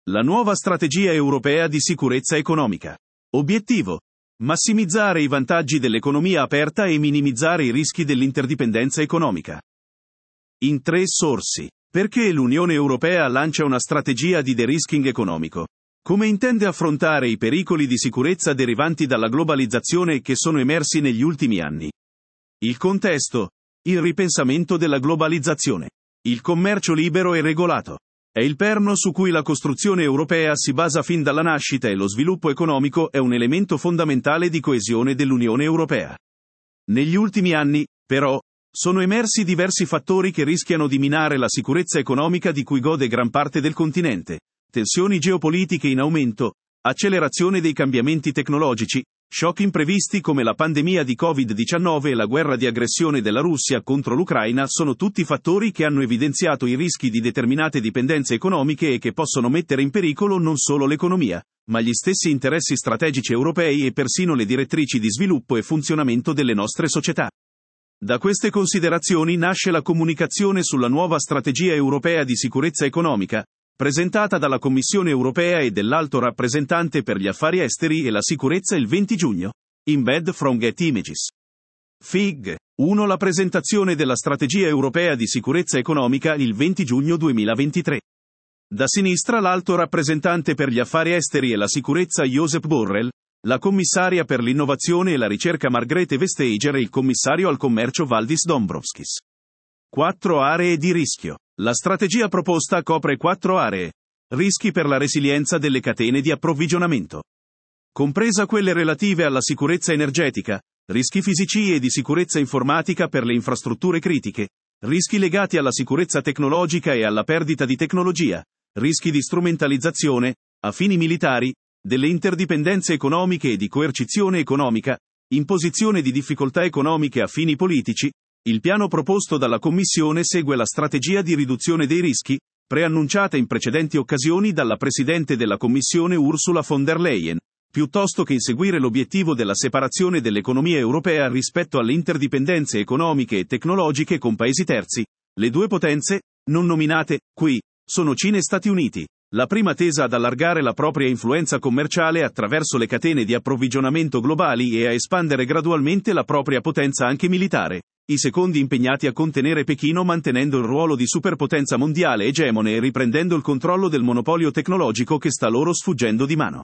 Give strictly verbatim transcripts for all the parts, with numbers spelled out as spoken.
La nuova strategia europea di sicurezza economica. Obiettivo: massimizzare i vantaggi dell'economia aperta e minimizzare i rischi dell'interdipendenza economica. In tre sorsi. Perché l'Unione Europea lancia una strategia di de-risking economico? Come intende affrontare i pericoli di sicurezza derivanti dalla globalizzazione che sono emersi negli ultimi anni? Il contesto: il ripensamento della globalizzazione. Il commercio libero e regolato. È il perno su cui la costruzione europea si basa fin dalla nascita e lo sviluppo economico è un elemento fondamentale di coesione dell'Unione Europea. Negli ultimi anni, però, sono emersi diversi fattori che rischiano di minare la sicurezza economica di cui gode gran parte del continente: tensioni geopolitiche in aumento, accelerazione dei cambiamenti tecnologici, shock imprevisti come la pandemia di covid diciannove e la guerra di aggressione della Russia contro l'Ucraina sono tutti fattori che hanno evidenziato i rischi di determinate dipendenze economiche e che possono mettere in pericolo non solo l'economia, ma gli stessi interessi strategici europei e persino le direttrici di sviluppo e funzionamento delle nostre società. Da queste considerazioni nasce la comunicazione sulla nuova strategia europea di sicurezza economica, presentata dalla Commissione europea e dell'Alto rappresentante per gli affari esteri e la sicurezza il venti giugno. Embed from Getty Images. Fig. uno La presentazione della strategia europea di sicurezza economica il venti giugno duemilaventitré. Da sinistra l'Alto rappresentante per gli affari esteri e la sicurezza Josep Borrell, la commissaria per l'innovazione e la ricerca Margrethe Vestager e il commissario al commercio Valdis Dombrovskis. Quattro aree di rischio. La strategia proposta copre quattro aree. Rischi per la resilienza delle catene di approvvigionamento. Compresa quelle relative alla sicurezza energetica, rischi fisici e di sicurezza informatica per le infrastrutture critiche, rischi legati alla sicurezza tecnologica e alla perdita di tecnologia, rischi di strumentalizzazione, a fini militari, delle interdipendenze economiche e di coercizione economica, imposizione di difficoltà economiche a fini politici. Il piano proposto dalla Commissione segue la strategia di riduzione dei rischi, preannunciata in precedenti occasioni dalla Presidente della Commissione Ursula von der Leyen, piuttosto che inseguire l'obiettivo della separazione dell'economia europea rispetto alle interdipendenze economiche e tecnologiche con paesi terzi. Le due potenze, non nominate, qui, sono Cina e Stati Uniti, la prima tesa ad allargare la propria influenza commerciale attraverso le catene di approvvigionamento globali e a espandere gradualmente la propria potenza anche militare. I secondi impegnati a contenere Pechino mantenendo il ruolo di superpotenza mondiale egemone e riprendendo il controllo del monopolio tecnologico che sta loro sfuggendo di mano.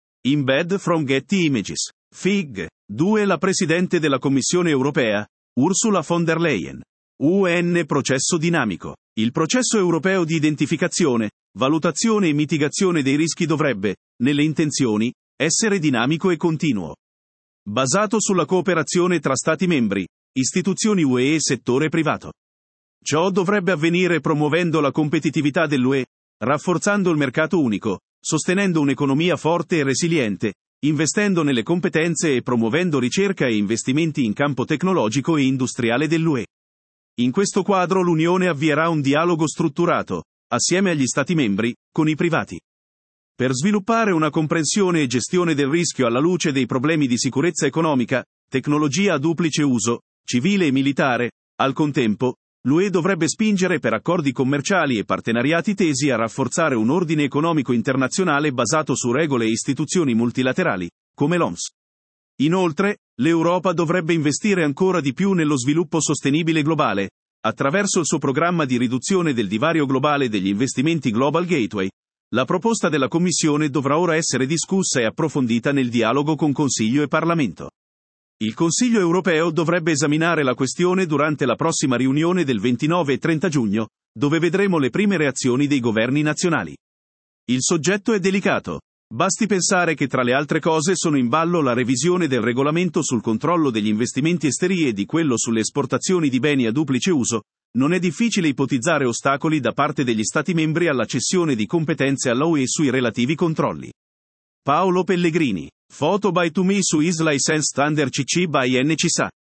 Embed from Getty Images. Fig. due La Presidente della Commissione Europea, Ursula von der Leyen. U N Processo dinamico. Il processo europeo di identificazione, valutazione e mitigazione dei rischi dovrebbe, nelle intenzioni, essere dinamico e continuo. Basato sulla cooperazione tra Stati membri, istituzioni U E e settore privato. Ciò dovrebbe avvenire promuovendo la competitività dell'U E, rafforzando il mercato unico, sostenendo un'economia forte e resiliente, investendo nelle competenze e promuovendo ricerca e investimenti in campo tecnologico e industriale dell'U E. In questo quadro l'Unione avvierà un dialogo strutturato, assieme agli Stati membri, con i privati. Per sviluppare una comprensione e gestione del rischio alla luce dei problemi di sicurezza economica, tecnologia a duplice uso, civile e militare, al contempo, l'U E dovrebbe spingere per accordi commerciali e partenariati tesi a rafforzare un ordine economico internazionale basato su regole e istituzioni multilaterali, come l'O M S. Inoltre, l'Europa dovrebbe investire ancora di più nello sviluppo sostenibile globale, attraverso il suo programma di riduzione del divario globale degli investimenti Global Gateway. La proposta della Commissione dovrà ora essere discussa e approfondita nel dialogo con Consiglio e Parlamento. Il Consiglio europeo dovrebbe esaminare la questione durante la prossima riunione del ventinove e trenta giugno, dove vedremo le prime reazioni dei governi nazionali. Il soggetto è delicato. Basti pensare che tra le altre cose sono in ballo la revisione del regolamento sul controllo degli investimenti esteri e di quello sulle esportazioni di beni a duplice uso. Non è difficile ipotizzare ostacoli da parte degli Stati membri alla cessione di competenze alla U E sui relativi controlli. Paolo Pellegrini. Photo by to me su Is Licensed Under C C by N C S A.